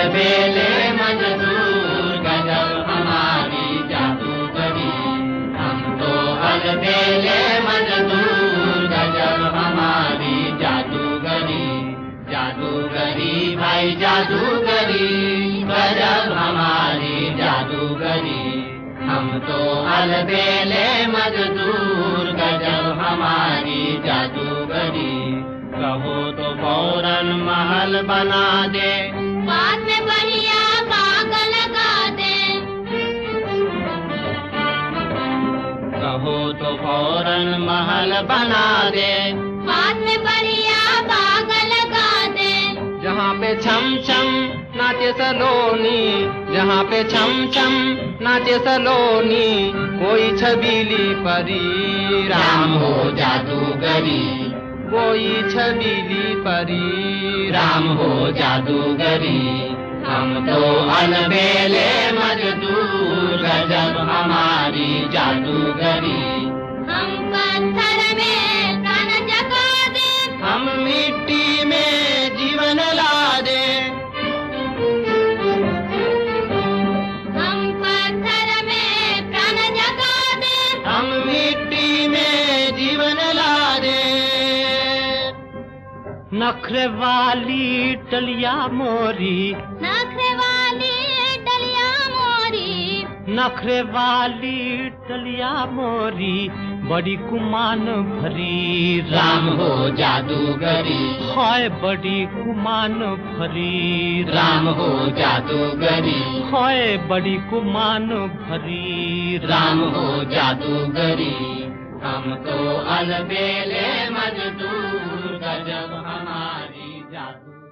अलबेले मजदूर गजब हमारी जादूगरी। हम तो अलबेले मजदूर गजब हमारी जादूगरी। जादूगरी भाई जादूगरी गजब हमारी जादूगरी। हम तो अलबेले मजदूर गजब हमारी जादूगरी। कहो तो फौरन महल बना दे, बाद में बढ़िया बाग लगा दे। कहो तो फौरन महल बना दे, बाद में बढ़िया बाग लगा दे। जहाँ पे छम छम नाचे सलोनी, जहाँ पे छम छम नाचे सलोनी, कोई छबीली परी राम हो जादूगरी। कोई छबीली परी राम हो जादूगरी। हम तो अलबेले मजदूर गजब हमारी जादूगरी। हम पत्थर में तन जगा दे, हम मिट्टी में जीवन ला दे। हम पत्थर में तन जगा दे, हम मिट्टी में जीवन ला दे। नखरे वाली टलिया मोरी, नखरे वाली डलिया मोरी। नखरे वाली टलिया मोरी, बड़ी कुमान भरी राम हो जादूगरी। हाय बड़ी कुमान भरी राम हो जादूगरी। हाय बड़ी कुमान भरी राम हो जादूगरी। हम तो अलबेले मजदूर गजब हमारी जादू।